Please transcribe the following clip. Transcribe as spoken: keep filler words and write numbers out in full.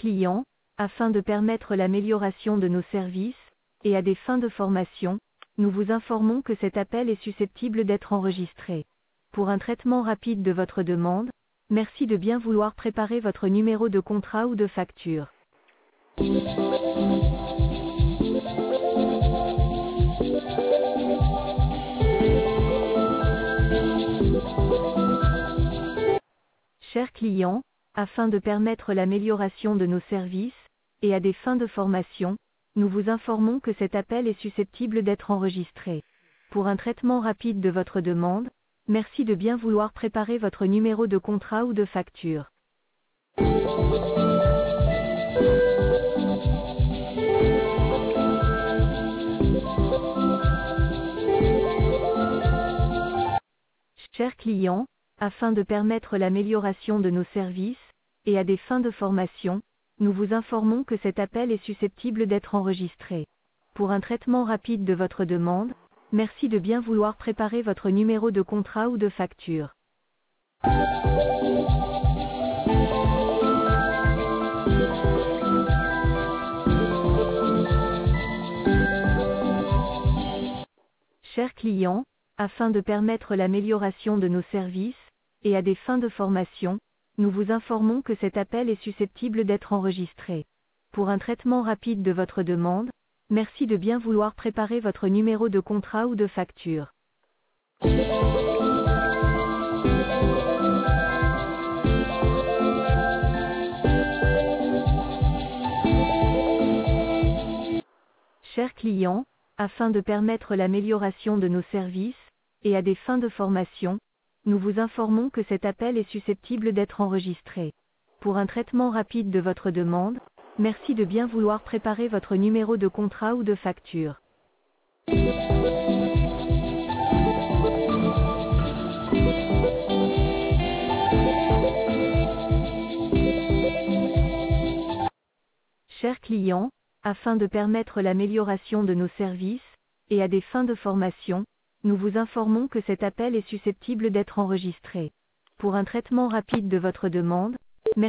client, afin de permettre l'amélioration de nos services, et à des fins de formation, nous vous informons que cet appel est susceptible d'être enregistré. Pour un traitement rapide de votre demande, merci de bien vouloir préparer votre numéro de contrat ou de facture. Chers clients, afin de permettre l'amélioration de nos services, et à des fins de formation, nous vous informons que cet appel est susceptible d'être enregistré. Pour un traitement rapide de votre demande, merci de bien vouloir préparer votre numéro de contrat ou de facture. Chers clients, afin de permettre l'amélioration de nos services, et à des fins de formation, nous vous informons que cet appel est susceptible d'être enregistré. Pour un traitement rapide de votre demande, merci de bien vouloir préparer votre numéro de contrat ou de facture. Chers clients, afin de permettre l'amélioration de nos services, et à des fins de formation, nous vous informons que cet appel est susceptible d'être enregistré. Pour un traitement rapide de votre demande, merci de bien vouloir préparer votre numéro de contrat ou de facture. Chers clients, afin de permettre l'amélioration de nos services, et à des fins de formation, nous vous informons que cet appel est susceptible d'être enregistré. Pour un traitement rapide de votre demande, merci de bien vouloir préparer votre numéro de contrat ou de facture. Chers clients, afin de permettre l'amélioration de nos services, et à des fins de formation, nous vous informons que cet appel est susceptible d'être enregistré. Pour un traitement rapide de votre demande,